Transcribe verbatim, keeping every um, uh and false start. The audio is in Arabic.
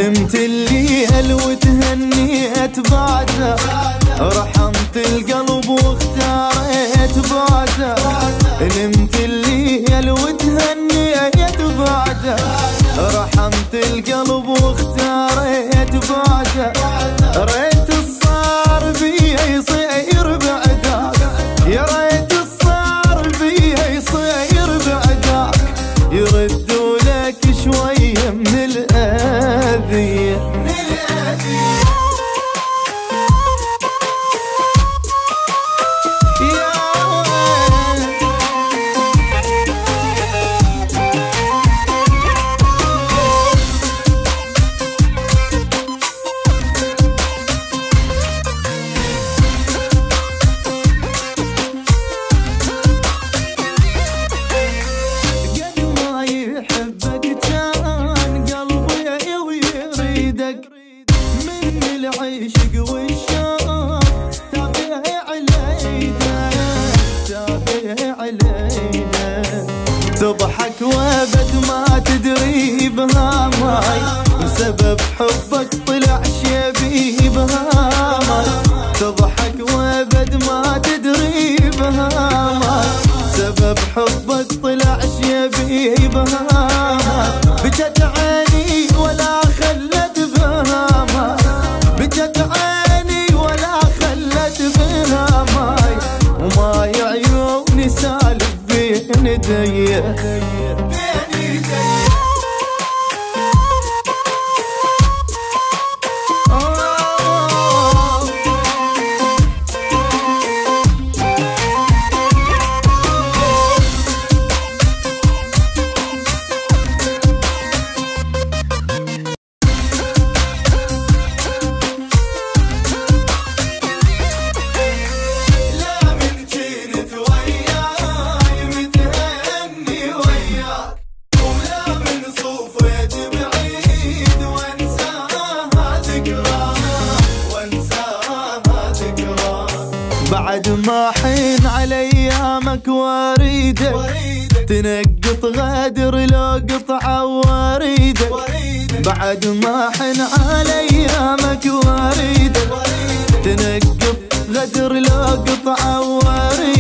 نمت الليل وتهنيت بعده، رحمت القلب واختاريت بعده. نمت الليل وتهنيت بعده، رحمت القلب واختاريت بعده. ريت الصار بيه يصير بعدك، يا ريت الصار بيه يصير بعدك. يردوا لك شوي من الأذية. من العشق والشوق تابع علينا، تابع علينا. تضحك وابد ما تدري بهاماي، بسبب حبك طلع شيبي بهاماي. تضحك وابد ما تدري بهاماي، بسبب حبك طلع شيبي بهاماي. بجت عيني ولا خلت بهاماي، بجت عيني ولا خلت بهاماي. وماي عيوني سالف بين يدي. بعد ما حين على ايامك واريدك، تنقط غدر لو قطعه واريدك. بعد ما حين على ايامك واريدك، تنقط غدر لو قطعه واريدك.